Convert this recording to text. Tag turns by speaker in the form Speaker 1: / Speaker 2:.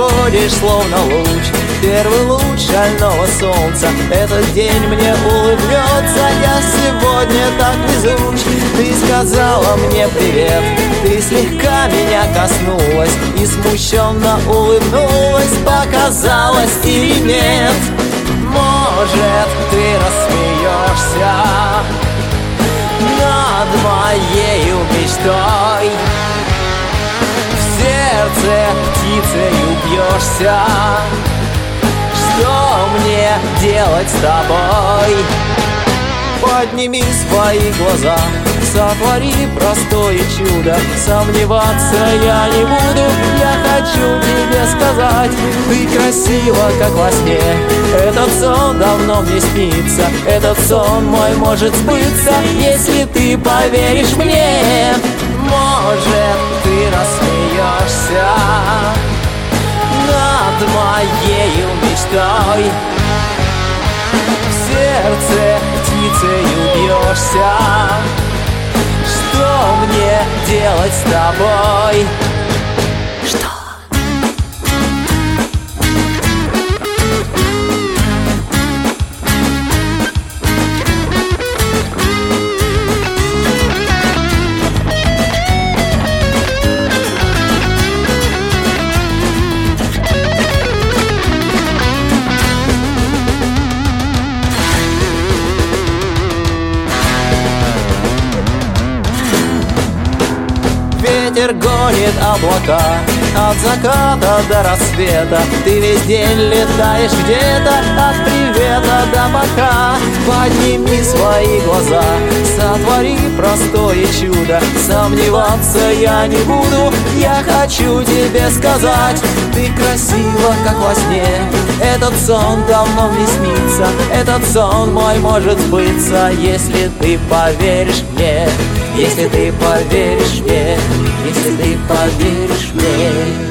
Speaker 1: приходишь словно луч, первый луч шального солнца. Этот день мне улыбнется, я сегодня так везуч. Ты сказала мне привет, ты слегка меня коснулась и смущенно улыбнулась. Показалось или нет? Может, ты рассмеешься над моею мечтой, в сердце птицею бьешься. Что мне делать с тобой? Подними свои глаза, сотвори простое чудо. Сомневаться я не буду, я хочу тебе сказать: ты красива, как во сне. Этот сон давно мне снится, этот сон мой может сбыться, если ты поверишь мне. Может, ты рассмеешься над моею мечтой, в сердце птицею бьешься. Что мне делать с тобой? Что? Ветер гонит облака от заката до рассвета. Ты весь день летаешь где-то, от привета до пока. Подними свои глаза, сотвори простое чудо. Сомневаться я не буду, я хочу тебе сказать: ты красива, как во сне. Этот сон давно мне снится, этот сон мой может сбыться, если ты поверишь мне. Если ты поверишь мне, если ты поверишь мне.